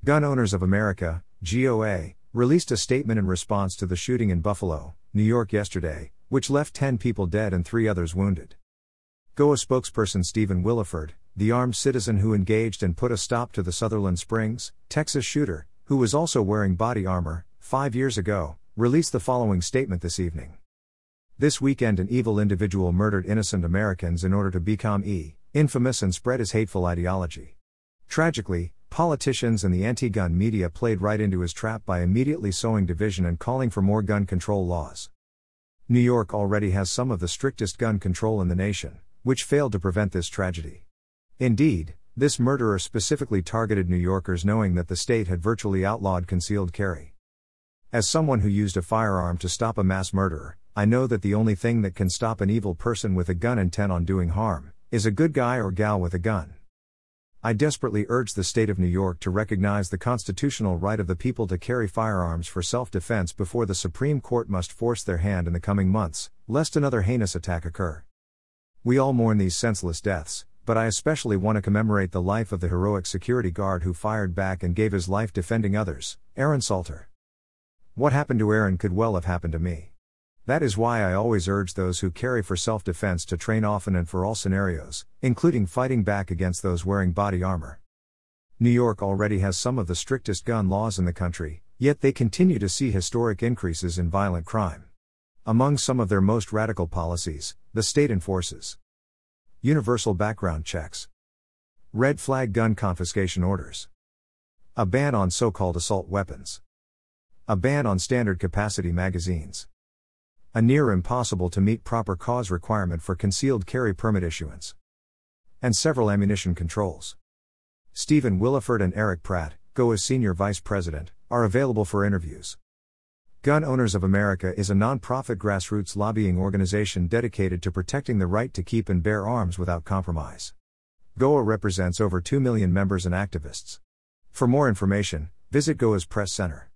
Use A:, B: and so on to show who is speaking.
A: Gun Owners of America, GOA, released a statement in response to the shooting in Buffalo, New York yesterday, which left 10 people dead and 3 others wounded. GOA spokesperson Stephen Willeford, the armed citizen who engaged and put a stop to the Sutherland Springs, Texas shooter, who was also wearing body armor, 5 years ago, released the following statement this evening. This weekend an evil individual murdered innocent Americans in order to become infamous and spread his hateful ideology. Tragically, politicians and the anti-gun media played right into his trap by immediately sowing division and calling for more gun control laws. New York already has some of the strictest gun control in the nation, which failed to prevent this tragedy. Indeed, this murderer specifically targeted New Yorkers knowing that the state had virtually outlawed concealed carry. As someone who used a firearm to stop a mass murderer, I know that the only thing that can stop an evil person with a gun intent on doing harm, is a good guy or gal with a gun. I desperately urge the state of New York to recognize the constitutional right of the people to carry firearms for self-defense before the Supreme Court must force their hand in the coming months, lest another heinous attack occur. We all mourn these senseless deaths, but I especially want to commemorate the life of the heroic security guard who fired back and gave his life defending others, Aaron Salter. What happened to Aaron could well have happened to me. That is why I always urge those who carry for self-defense to train often and for all scenarios, including fighting back against those wearing body armor. New York already has some of the strictest gun laws in the country, yet they continue to see historic increases in violent crime. Among some of their most radical policies, the state enforces universal background checks, red flag gun confiscation orders, a ban on so-called assault weapons, a ban on standard capacity magazines, a near impossible to meet proper cause requirement for concealed carry permit issuance, and several ammunition controls. Stephen Willeford and Eric Pratt, GOA's Senior Vice President, are available for interviews. Gun Owners of America is a non-profit grassroots lobbying organization dedicated to protecting the right to keep and bear arms without compromise. GOA represents over 2 million members and activists. For more information, visit GOA's Press Center.